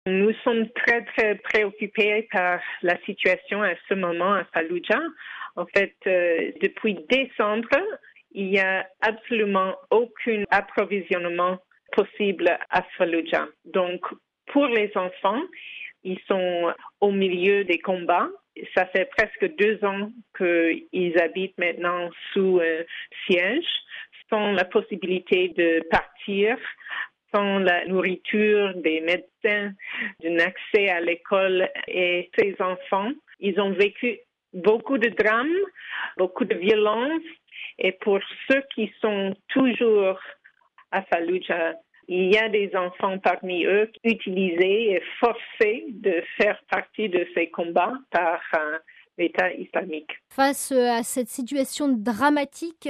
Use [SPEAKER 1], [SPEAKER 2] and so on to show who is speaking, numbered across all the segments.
[SPEAKER 1] Nous sommes très, très préoccupés par la situation à ce moment à Fallujah. En fait, depuis décembre, il n'y a absolument aucun approvisionnement possible à Fallujah. Donc, pour les enfants, ils sont au milieu des combats. Ça fait presque 2 ans qu'ils habitent maintenant sous siège, sans la possibilité de partir, sans la nourriture, des médecins, d'un accès à l'école. Et ces enfants, ils ont vécu beaucoup de drames, beaucoup de violence. Et pour ceux qui sont toujours à Fallujah, il y a des enfants parmi eux utilisés et forcés de faire partie de ces combats par l'État islamique.
[SPEAKER 2] Face à cette situation dramatique,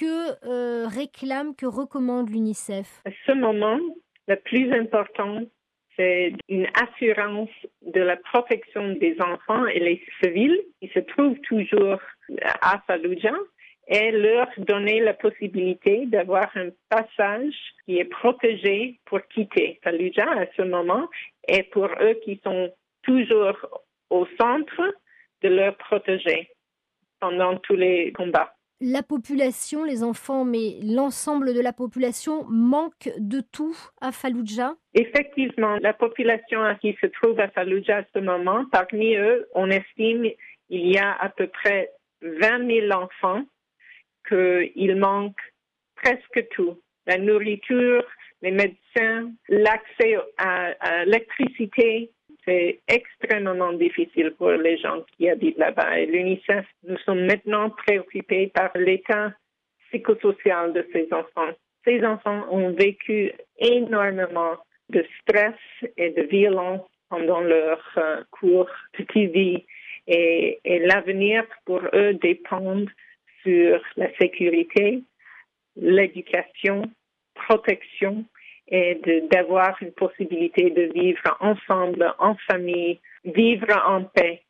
[SPEAKER 2] que recommande l'UNICEF?
[SPEAKER 1] À ce moment, le plus important, c'est une assurance de la protection des enfants et les civils qui se trouvent toujours à Fallujah et leur donner la possibilité d'avoir un passage qui est protégé pour quitter Fallujah à ce moment et pour eux qui sont toujours au centre de leur protéger pendant tous les combats.
[SPEAKER 2] La population, les enfants, mais l'ensemble de la population manque de tout à Fallujah?
[SPEAKER 1] Effectivement, la population qui se trouve à Fallujah à ce moment, parmi eux, on estime il y a à peu près 20 000 enfants qu'il manque presque tout. La nourriture, les médecins, l'accès à l'électricité, c'est extrêmement difficile pour les gens qui habitent là-bas. Et l'UNICEF, nous sommes maintenant préoccupés par l'état psychosocial de ces enfants. Ces enfants ont vécu énormément de stress et de violence pendant leur cours de vie. Et l'avenir pour eux dépend sur la sécurité, l'éducation, protection et d'avoir une possibilité de vivre ensemble, en famille, vivre en paix.